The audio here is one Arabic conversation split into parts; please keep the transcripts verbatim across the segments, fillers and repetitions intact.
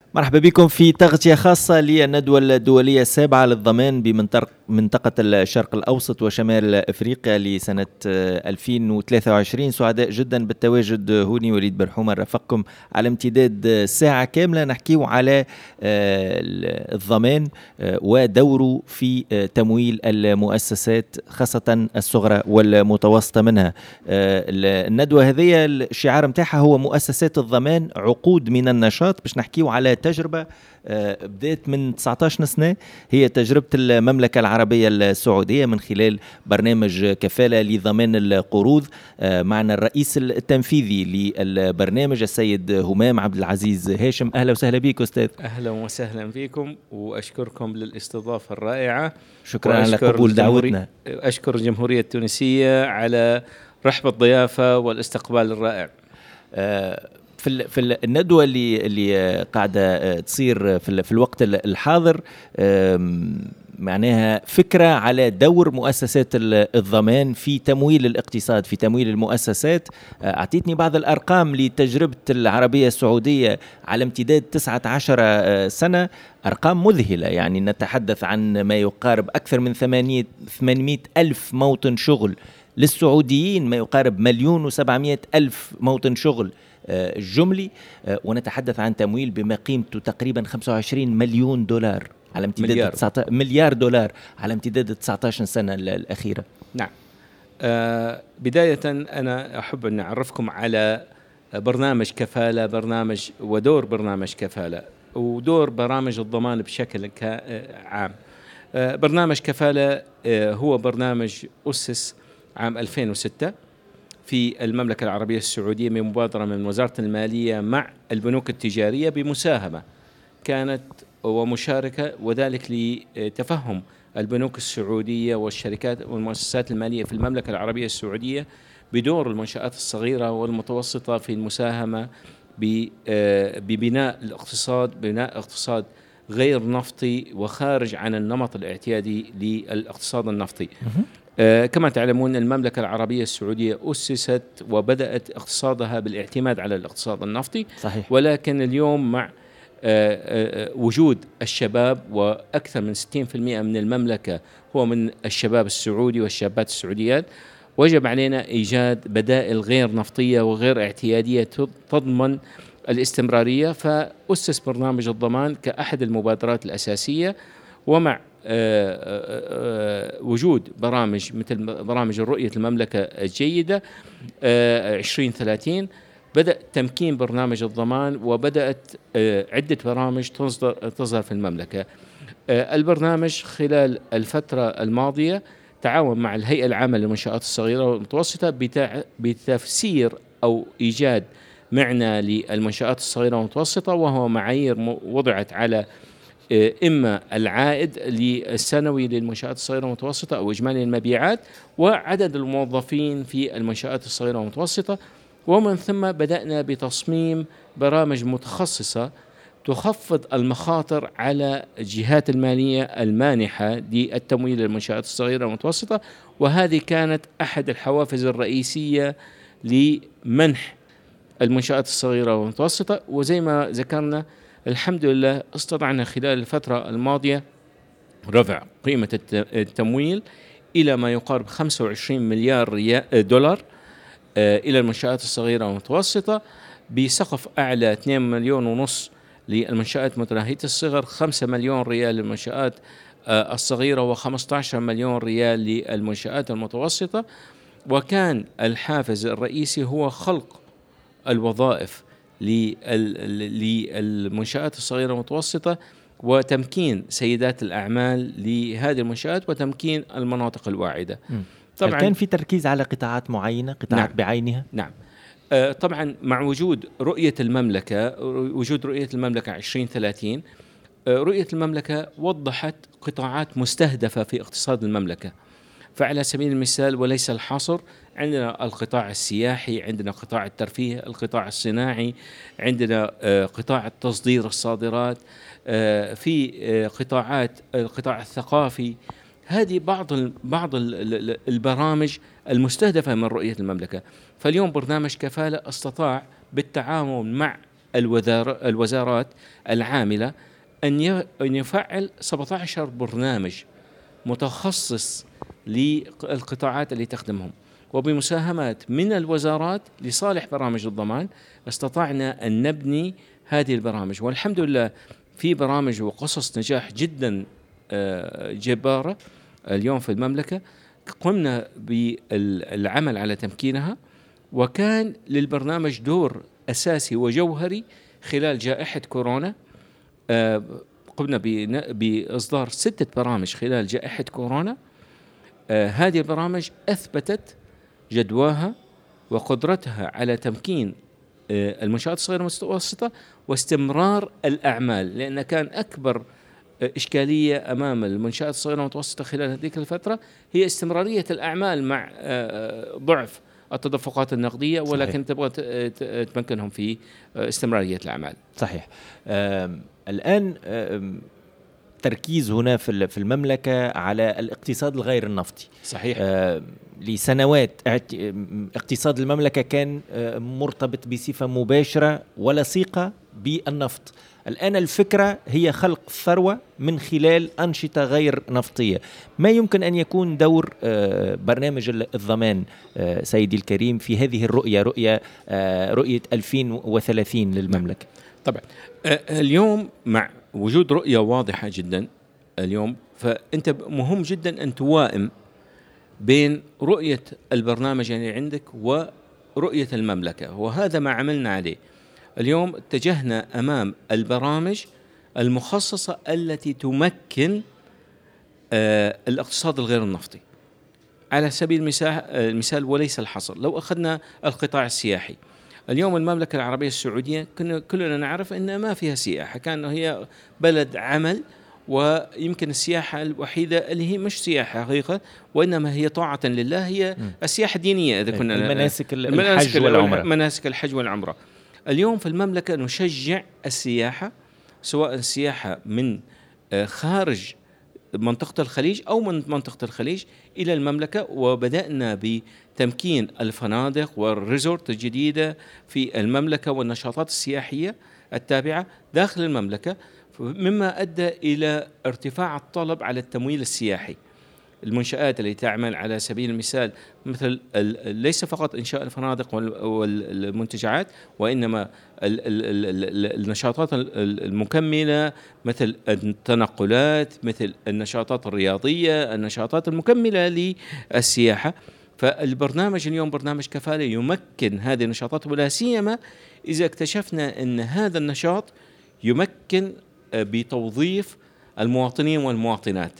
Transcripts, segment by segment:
مرحبا بكم في تغطية خاصة للندوة الدولية السابعة للضمان بمنطقة الشرق الأوسط وشمال أفريقيا لسنة ألفين وثلاثة وعشرين. سعداء جدا بالتواجد هوني. وليد برحومة رافقكم على امتداد ساعة كاملة نحكيه على الضمان ودوره في تمويل المؤسسات خاصة الصغرى والمتوسطة منها. الندوة هذه الشعار متاعها هو مؤسسات الضمان عقود من النشاط، باش نحكيه على تجربة بدأت من تسعة عشر سنة، هي تجربة المملكة العربية السعودية من خلال برنامج كفالة لضمان القروض. معنا الرئيس التنفيذي للبرنامج السيد همام عبد العزيز هاشم. أهلا وسهلا بك أستاذ. أهلا وسهلا بكم وأشكركم للاستضافة الرائعة. شكرا على قبول دعوتنا. أشكر الجمهورية التونسية على رحب الضيافة والاستقبال الرائع. أه في في الندوه اللي اللي قاعده تصير في في الوقت الحاضر، معناها فكره على دور مؤسسات الضمان في تمويل الاقتصاد، في تمويل المؤسسات. اعطيتني بعض الارقام لتجربه العربيه السعوديه على امتداد تسعة عشر سنه، ارقام مذهله. يعني نتحدث عن ما يقارب اكثر من ثمانمائة الف موطن شغل للسعوديين، ما يقارب مليون وسبعمائة الف موطن شغل الجملي، ونتحدث عن تمويل بما قيمته تقريبا خمسة وعشرين مليون دولار على امتداد مليار. تسعة مليار دولار على امتداد تسعة عشر سنة الأخيرة. نعم. آه بداية أنا أحب أن أعرفكم على برنامج كفالة، برنامج ودور برنامج كفالة ودور برامج الضمان بشكل عام. آه برنامج كفالة آه هو برنامج أسس عام ألفين وستة في المملكة العربية السعودية من مبادرة من وزارة المالية مع البنوك التجارية بمساهمة كانت ومشاركة، وذلك لتفهم البنوك السعودية والشركات والمؤسسات المالية في المملكة العربية السعودية بدور المنشآت الصغيرة والمتوسطة في المساهمة ببناء الاقتصاد، بناء اقتصاد غير نفطي وخارج عن النمط الاعتيادي للاقتصاد النفطي. آه كما تعلمون المملكة العربية السعودية أسست وبدأت اقتصادها بالاعتماد على الاقتصاد النفطي. صحيح. ولكن اليوم مع آه آه وجود الشباب، وأكثر من ستين بالمئة من المملكة هو من الشباب السعودي والشابات السعوديات، وجب علينا إيجاد بدائل غير نفطية وغير اعتيادية تضمن الاستمرارية. فأسس برنامج الضمان كأحد المبادرات الأساسية، ومع آآ آآ وجود برامج مثل برامج الرؤية المملكة الجيدة عشرين ثلاثين بدأ تمكين برنامج الضمان، وبدأت عدة برامج تظهر في المملكة. البرنامج خلال الفترة الماضية تعاون مع الهيئة العامة للمنشآت الصغيرة والمتوسطة بتفسير أو إيجاد معنى للمنشآت الصغيرة والمتوسطة، وهو معايير وضعت على إما العائد للسنوي للمنشآت الصغيرة والمتوسطة أو إجمالي المبيعات وعدد الموظفين في المنشآت الصغيرة والمتوسطة. ومن ثم بدأنا بتصميم برامج متخصصة تخفض المخاطر على الجهات المالية المانحة للتمويل للمنشآت الصغيرة والمتوسطة، وهذه كانت أحد الحوافز الرئيسية لمنح المنشآت الصغيرة والمتوسطة. وزي ما ذكرنا الحمد لله استطعنا خلال الفترة الماضية رفع قيمة التمويل إلى ما يقارب خمسة وعشرين مليار دولار إلى المنشآت الصغيرة والمتوسطة، بسقف أعلى اثنين مليون ونص للمنشآت متناهية الصغر، خمسة مليون ريال للمنشآت الصغيرة، وخمسة عشر مليون ريال للمنشآت المتوسطة. وكان الحافز الرئيسي هو خلق الوظائف للمنشآت الصغيرة والمتوسطة، وتمكين سيدات الأعمال لهذه المنشآت، وتمكين المناطق الواعدة. طبعا كان في تركيز على قطاعات معينة، قطاعات نعم بعينها. نعم آه طبعا مع وجود رؤية المملكة، وجود رؤية المملكة عشرين ثلاثين، آه رؤية المملكة وضحت قطاعات مستهدفة في اقتصاد المملكة. فعلى سبيل المثال وليس الحصر، عندنا القطاع السياحي، عندنا قطاع الترفيه، القطاع الصناعي، عندنا قطاع التصدير الصادرات، في قطاعات القطاع الثقافي. هذه بعض بعض البرامج المستهدفة من رؤية المملكة. فاليوم برنامج كفالة استطاع بالتعاون مع الوزارات العاملة أن يفعل سبعة عشر برنامج متخصص للقطاعات اللي تخدمهم، وبمساهمات من الوزارات لصالح برامج الضمان استطعنا أن نبني هذه البرامج. والحمد لله في برامج وقصص نجاح جدا جبارة اليوم في المملكة قمنا بالعمل على تمكينها، وكان للبرنامج دور أساسي وجوهري خلال جائحة كورونا. قمنا بإصدار ستة برامج خلال جائحة كورونا. هذه البرامج أثبتت جدواها وقدرتها على تمكين المنشآت الصغيرة والمتوسطة واستمرار الأعمال، لأن كان أكبر إشكالية أمام المنشآت الصغيرة والمتوسطة خلال هذه الفترة هي استمرارية الأعمال مع ضعف التدفقات النقدية، ولكن تبغى تمكنهم في استمرارية الأعمال. صحيح. الآن تركيز هنا في المملكة على الاقتصاد الغير النفطي. صحيح. آه لسنوات اقتصاد المملكة كان آه مرتبط بصفة مباشرة ولصيقة بالنفط. الآن الفكرة هي خلق ثروة من خلال أنشطة غير نفطية. ما يمكن أن يكون دور آه برنامج الضمان آه سيدي الكريم في هذه الرؤية، رؤية آه رؤية ألفين وثلاثين للمملكة؟ طبعا آه اليوم مع وجود رؤية واضحة جدا اليوم، فأنت مهم جدا أن توائم بين رؤية البرنامج اللي عندك ورؤية المملكة، وهذا ما عملنا عليه. اليوم اتجهنا أمام البرامج المخصصة التي تمكن آه الاقتصاد الغير النفطي. على سبيل المثال وليس الحصر، لو أخذنا القطاع السياحي، اليوم المملكة العربية السعودية كنا كلنا نعرف أنها ما فيها سياحة، كان هي بلد عمل، ويمكن السياحة الوحيدة اللي هي مش سياحة حقيقة وإنما هي طاعة لله، هي السياحة الدينية. إذا كنا المناسك الحج والعمرة، مناسك الحج والعمرة. اليوم في المملكة نشجع السياحة، سواء السياحة من خارج منطقة الخليج أو من منطقة الخليج إلى المملكة، وبدأنا بتمكين الفنادق والريزورت الجديدة في المملكة والنشاطات السياحية التابعة داخل المملكة، مما أدى إلى ارتفاع الطلب على التمويل السياحي. المنشآت اللي تعمل على سبيل المثال مثل ليس فقط إنشاء الفنادق والمنتجعات، وإنما النشاطات المكملة مثل التنقلات، مثل النشاطات الرياضية، النشاطات المكملة للسياحة. فالبرنامج اليوم برنامج كفالة يمكن هذه النشاطات، ولا سيما إذا اكتشفنا أن هذا النشاط يمكن بتوظيف المواطنين والمواطنات.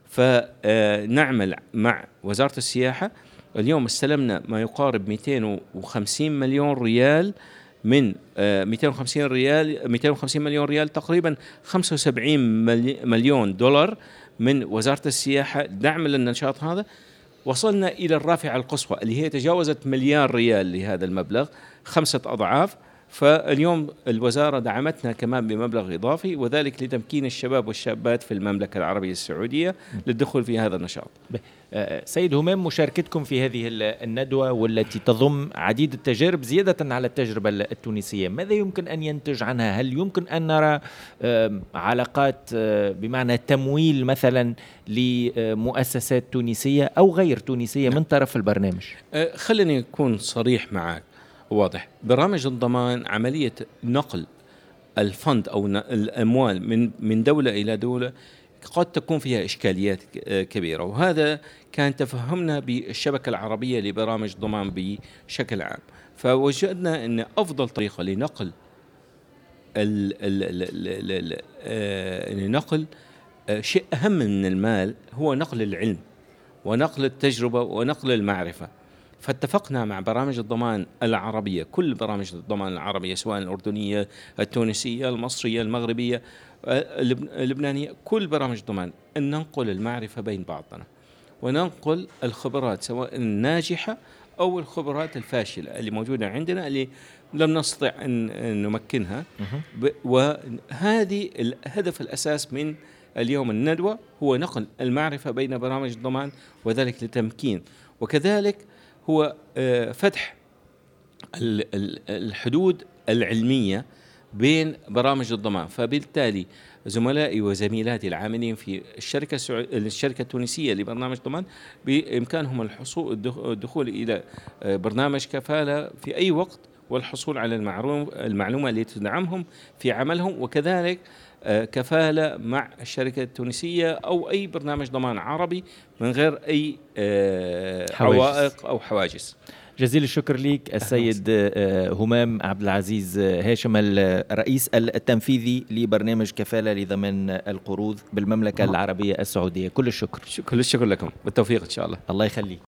فنعمل مع وزارة السياحة. اليوم استلمنا ما يقارب مئتين وخمسين مليون ريال من مئتين وخمسين ريال مئتين وخمسين مليون ريال تقريبا خمسة وسبعين مليون دولار من وزارة السياحة دعم للنشاط هذا. وصلنا إلى الرافعة القصوى اللي هي تجاوزت مليار ريال لهذا المبلغ، خمسة أضعاف. فاليوم الوزارة دعمتنا كمان بمبلغ إضافي، وذلك لتمكين الشباب والشابات في المملكة العربية السعودية للدخول في هذا النشاط. سيد همام، مشاركتكم في هذه الندوة والتي تضم عديد التجارب زيادة على التجربة التونسية، ماذا يمكن أن ينتج عنها؟ هل يمكن أن نرى علاقات بمعنى تمويل مثلا لمؤسسات تونسية أو غير تونسية من طرف البرنامج؟ خليني أكون صريح معك واضح. برامج الضمان عملية نقل الفند أو الأموال من من دولة إلى دولة قد تكون فيها إشكاليات كبيرة، وهذا كان تفهمنا بالشبكة العربية لبرامج ضمان بشكل عام. فوجدنا أن أفضل طريقة لنقل ال ال ال لنقل شيء أهم من المال هو نقل العلم ونقل التجربة ونقل المعرفة. فاتفقنا مع برامج الضمان العربية، كل برامج الضمان العربية سواء الأردنية، التونسية، المصرية، المغربية، اللبنانية، كل برامج الضمان أن ننقل المعرفة بين بعضنا وننقل الخبرات سواء الناجحة أو الخبرات الفاشلة اللي موجودة عندنا اللي لم نستطع أن نمكنها. وهذه الهدف الأساس من اليوم الندوة هو نقل المعرفة بين برامج الضمان، وذلك لتمكين، وكذلك هو فتح الحدود العلمية بين برامج الضمان. فبالتالي زملائي وزميلاتي العاملين في الشركة الشركة التونسية لبرنامج ضمان بإمكانهم الحصول الدخول إلى برنامج كفالة في أي وقت والحصول على المعلومة التي تدعمهم في عملهم، وكذلك كفالة مع الشركة التونسية أو أي برنامج ضمان عربي من غير أي عوائق أو حواجز. جزيل الشكر لك السيد همام عبد العزيز هاشم، الرئيس التنفيذي لبرنامج كفالة لضمان القروض بالمملكة العربية السعودية. كل الشكر. كل الشكر لكم، بالتوفيق إن شاء الله. الله يخليك.